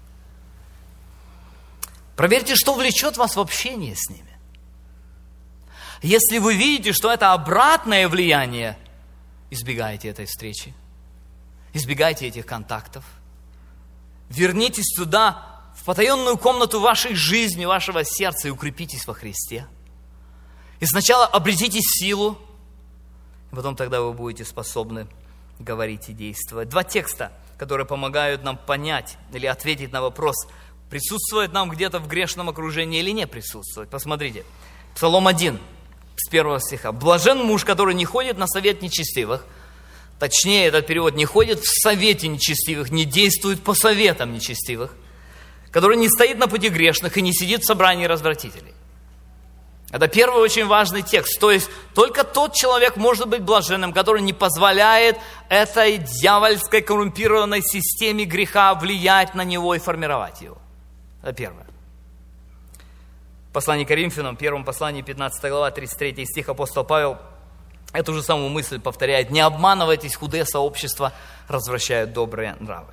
Проверьте, что влечет вас в общение с ними. Если вы видите, что это обратное влияние, избегайте этой встречи, избегайте этих контактов. Вернитесь туда, в потаенную комнату вашей жизни, вашего сердца и укрепитесь во Христе. И сначала обретите силу, и потом тогда вы будете способны говорить и действовать. Два текста, которые помогают нам понять или ответить на вопрос, присутствует нам где-то в грешном окружении или не присутствует. Посмотрите, Псалом один, с первого стиха. «Блажен муж, который не ходит на совет нечестивых». Точнее, этот перевод: не ходит в совете нечестивых, не действует по советам нечестивых, который не стоит на пути грешных и не сидит в собрании развратителей. Это первый очень важный текст. То есть, только тот человек может быть блаженным, который не позволяет этой дьявольской коррумпированной системе греха влиять на него и формировать его. Это первое. Послание к Коринфянам, первом послании, пятнадцатая глава, тридцать третий стих, апостол Павел эту же самую мысль повторяет: «Не обманывайтесь, худые сообщества развращают добрые нравы».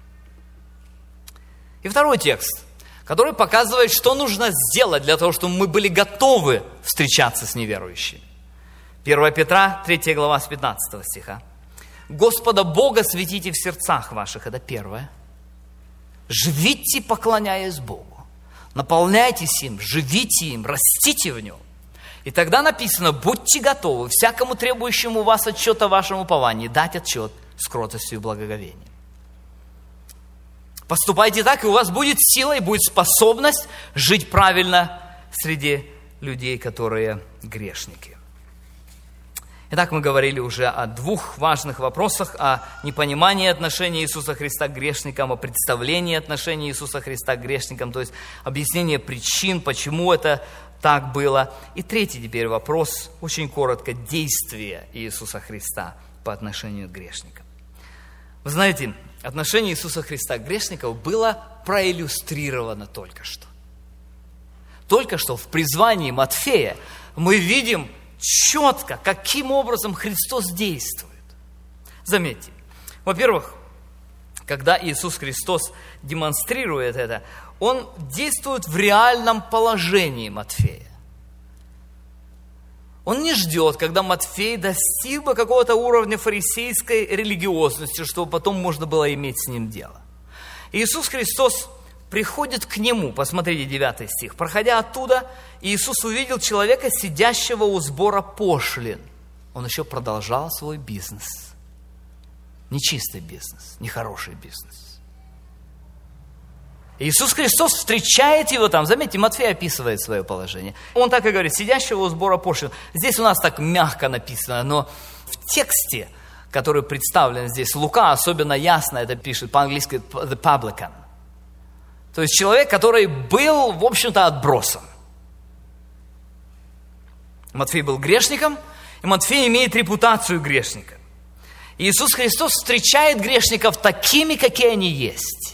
И второй текст, который показывает, что нужно сделать для того, чтобы мы были готовы встречаться с неверующими. первое Петра, третья глава, с пятнадцатого стиха. «Господа Бога светите в сердцах ваших». Это первое. «Живите, поклоняясь Богу». Наполняйтесь им, живите им, растите в нем. И тогда написано: будьте готовы всякому требующему вас отчета о вашем уповании дать отчет с кротостью и благоговением. Поступайте так, и у вас будет сила и будет способность жить правильно среди людей, которые грешники. Итак, мы говорили уже о двух важных вопросах: о непонимании отношения Иисуса Христа к грешникам, о представлении отношения Иисуса Христа к грешникам, то есть объяснение причин, почему это так было. И третий теперь вопрос, очень коротко: действие Иисуса Христа по отношению к грешникам. Вы знаете, отношение Иисуса Христа к грешникам было проиллюстрировано только что. Только что в призвании Матфея мы видим четко, каким образом Христос действует. Заметьте, во-первых, когда Иисус Христос демонстрирует это, Он действует в реальном положении Матфея. Он не ждет, когда Матфей достиг бы какого-то уровня фарисейской религиозности, чтобы потом можно было иметь с ним дело. Иисус Христос приходит к нему, посмотрите девятый стих. «Проходя оттуда, Иисус увидел человека, сидящего у сбора пошлин». Он еще продолжал свой бизнес. Нечистый бизнес, нехороший бизнес. Иисус Христос встречает его там. Заметьте, Матфей описывает свое положение. Он так и говорит: сидящего у сбора пошлин. Здесь у нас так мягко написано, но в тексте, который представлен здесь, Лука особенно ясно это пишет, по-английски «the publican». То есть человек, который был, в общем-то, отбросом. Матфей был грешником, и Матфей имеет репутацию грешника. И Иисус Христос встречает грешников такими, какие они есть.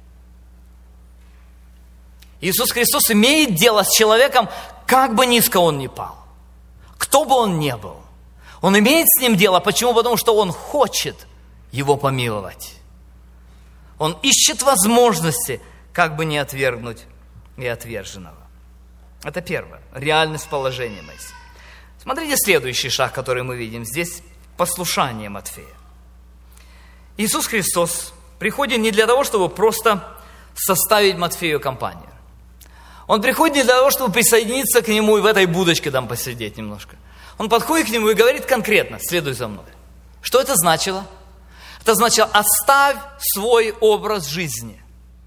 Иисус Христос имеет дело с человеком, как бы низко он ни пал, кто бы он ни был. Он имеет с ним дело. Почему? Потому что Он хочет его помиловать. Он ищет возможности, как бы не отвергнуть и отверженного. Это первое. Реальность положения Моисея. Смотрите следующий шаг, который мы видим здесь. Послушание Матфея. Иисус Христос приходит не для того, чтобы просто составить Матфею компанию. Он приходит не для того, чтобы присоединиться к нему и в этой будочке там посидеть немножко. Он подходит к нему и говорит конкретно: следуй за мной. Что это значило? Это значит, оставь свой образ жизни.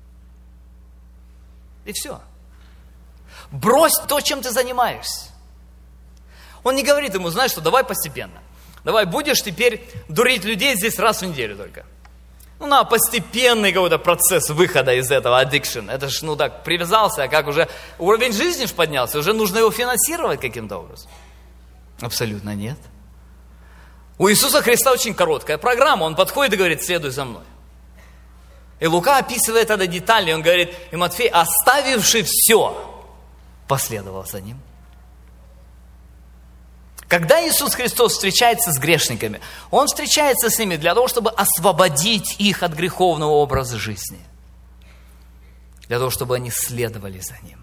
И все. Брось то, чем ты занимаешься. Он не говорит ему, знаешь что, давай постепенно. Давай будешь теперь дурить людей здесь раз в неделю только. Ну, на постепенный какой-то процесс выхода из этого addiction. Это ж, ну так, привязался, а как уже уровень жизни ж поднялся, уже нужно его финансировать каким-то образом. Абсолютно нет. У Иисуса Христа очень короткая программа. Он подходит и говорит, следуй за мной. И Лука описывает это детально. Он говорит, и Матфей, оставивший все, последовал за ним. Когда Иисус Христос встречается с грешниками, Он встречается с ними для того, чтобы освободить их от греховного образа жизни. Для того, чтобы они следовали за Ним.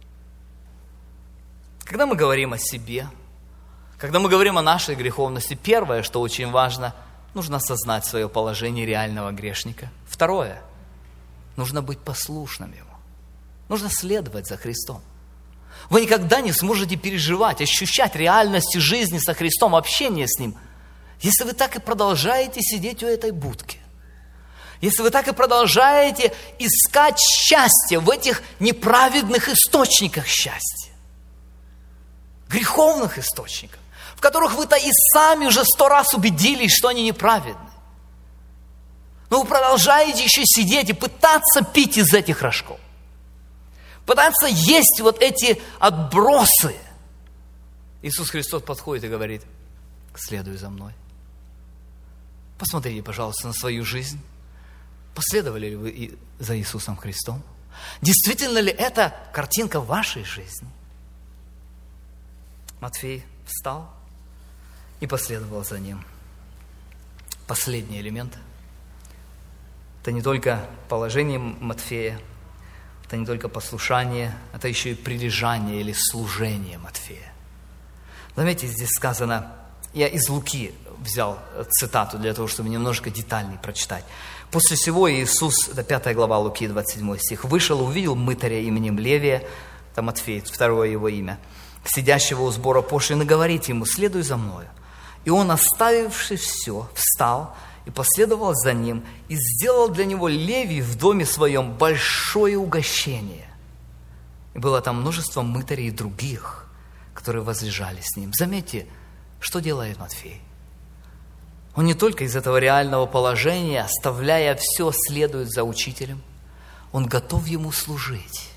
Когда мы говорим о себе, когда мы говорим о нашей греховности, первое, что очень важно, нужно осознать свое положение реального грешника. Второе, нужно быть послушным Ему. Нужно следовать за Христом. Вы никогда не сможете переживать, ощущать реальность жизни со Христом, общение с Ним, если вы так и продолжаете сидеть у этой будки. Если вы так и продолжаете искать счастье в этих неправедных источниках счастья. Греховных источниках, в которых вы-то и сами уже сто раз убедились, что они неправедны. Но вы продолжаете еще сидеть и пытаться пить из этих рожков. Пытаться есть вот эти отбросы. Иисус Христос подходит и говорит, следуй за мной. Посмотрите, пожалуйста, на свою жизнь. Последовали ли вы за Иисусом Христом? Действительно ли это картинка вашей жизни? Матфей встал и последовал за ним. Последний элемент. Это не только положение Матфея, это не только послушание, это еще и прилежание или служение Матфея. Заметьте, здесь сказано, я из Луки взял цитату для того, чтобы немножко детальнее прочитать. После всего Иисус, это пятая глава Луки, двадцать седьмой стих, вышел и увидел мытаря именем Левия, это Матфей, второе его имя, сидящего у сбора пошлин, и говорит ему, следуй за мною. И он, оставивши все, встал и последовал за ним, и сделал для него Левий в доме своем большое угощение. И было там множество мытарей и других, которые возлежали с ним. Заметьте, что делает Матфей. Он не только из этого реального положения, оставляя все, следует за учителем, он готов ему служить.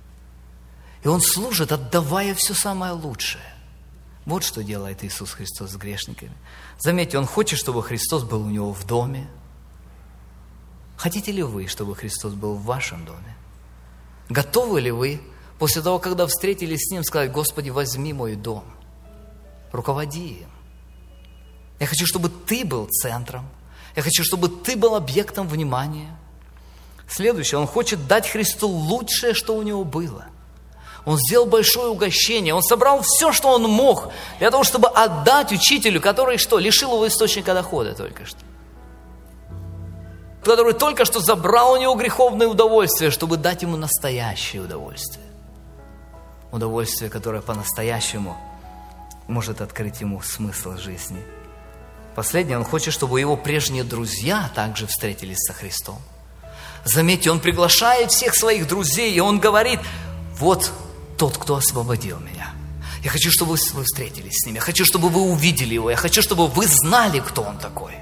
И он служит, отдавая все самое лучшее. Вот что делает Иисус Христос с грешниками. Заметьте, Он хочет, чтобы Христос был у Него в доме. Хотите ли вы, чтобы Христос был в вашем доме? Готовы ли вы, после того, когда встретились с Ним, сказать, Господи, возьми мой дом, руководи им. Я хочу, чтобы Ты был центром. Я хочу, чтобы Ты был объектом внимания. Следующее, Он хочет дать Христу лучшее, что у Него было. Он сделал большое угощение, он собрал все, что он мог, для того, чтобы отдать учителю, который что, лишил его источника дохода только что. Который только что забрал у него греховное удовольствие, чтобы дать ему настоящее удовольствие. Удовольствие, которое по-настоящему может открыть ему смысл жизни. Последнее, он хочет, чтобы его прежние друзья также встретились со Христом. Заметьте, он приглашает всех своих друзей, и он говорит, вот тот, кто освободил меня. Я хочу, чтобы вы встретились с ним. Я хочу, чтобы вы увидели его. Я хочу, чтобы вы знали, кто он такой.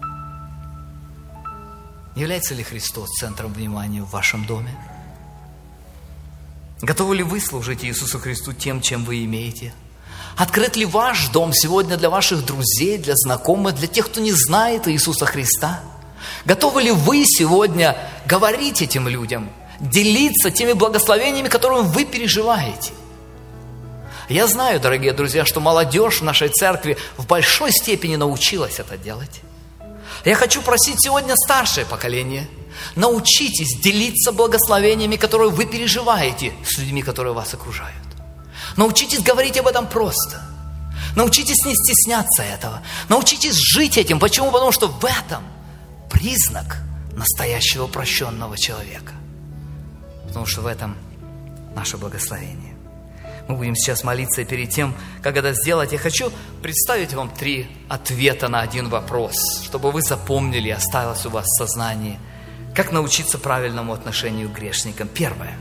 Является ли Христос центром внимания в вашем доме? Готовы ли вы служить Иисусу Христу тем, чем вы имеете? Открыт ли ваш дом сегодня для ваших друзей, для знакомых, для тех, кто не знает Иисуса Христа? Готовы ли вы сегодня говорить этим людям, делиться теми благословениями, которые вы переживаете? Я знаю, дорогие друзья, что молодежь в нашей церкви в большой степени научилась это делать. Я хочу просить сегодня старшее поколение, научитесь делиться благословениями, которые вы переживаете с людьми, которые вас окружают. Научитесь говорить об этом просто. Научитесь не стесняться этого. Научитесь жить этим. Почему? Потому что в этом признак настоящего прощенного человека. Потому что в этом наше благословение. Мы будем сейчас молиться, и перед тем, как это сделать, я хочу представить вам три ответа на один вопрос, чтобы вы запомнили, осталось у вас в сознании, как научиться правильному отношению к грешникам. Первое.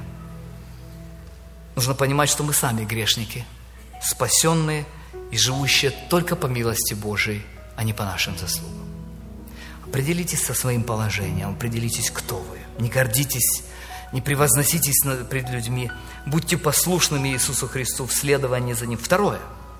Нужно понимать, что мы сами грешники, спасенные и живущие только по милости Божией, а не по нашим заслугам. Определитесь со своим положением, определитесь, кто вы. Не гордитесь, не превозноситесь пред людьми, будьте послушными Иисусу Христу в следовании за Ним. Второе.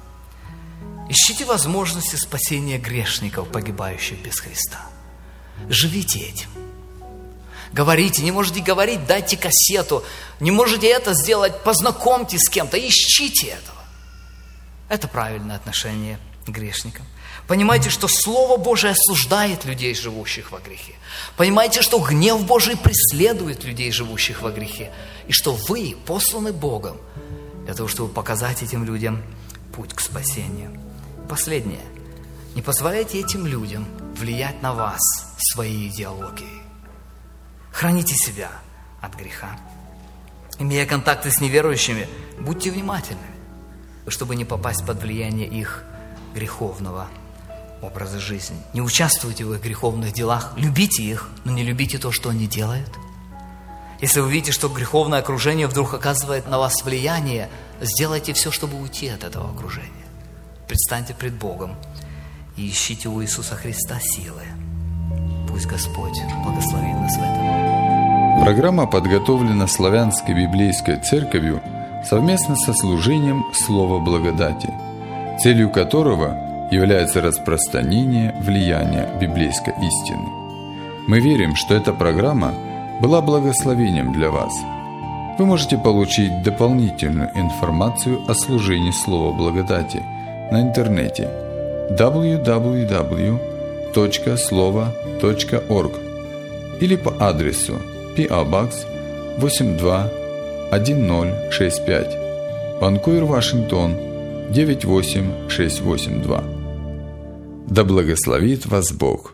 Ищите возможности спасения грешников, погибающих без Христа. Живите этим. Говорите, не можете говорить, дайте кассету. Не можете это сделать, познакомьтесь с кем-то, ищите этого. Это правильное отношение к грешникам. Понимаете, что Слово Божие осуждает людей, живущих во грехе. Понимаете, что гнев Божий преследует людей, живущих во грехе. И что вы посланы Богом для того, чтобы показать этим людям путь к спасению. Последнее. Не позволяйте этим людям влиять на вас своей идеологией. Храните себя от греха. Имея контакты с неверующими, будьте внимательными, чтобы не попасть под влияние их греховного образа жизни. Не участвуйте в их греховных делах, любите их, но не любите то, что они делают. Если вы видите, что греховное окружение вдруг оказывает на вас влияние, сделайте все, чтобы уйти от этого окружения. Предстаньте пред Богом и ищите у Иисуса Христа силы. Пусть Господь благословит нас в этом. Программа подготовлена Славянской библейской церковью совместно со служением Слова Благодати, целью которого является распространение влияния библейской истины. Мы верим, что эта программа была благословением для вас. Вы можете получить дополнительную информацию о служении Слова Благодати на интернете дабл ю дабл ю дабл ю точка слова точка орг или по адресу пи о Box восемь два один ноль шесть пять, Ванкувер, Вашингтон девять восемь шесть восемь два. Да благословит вас Бог!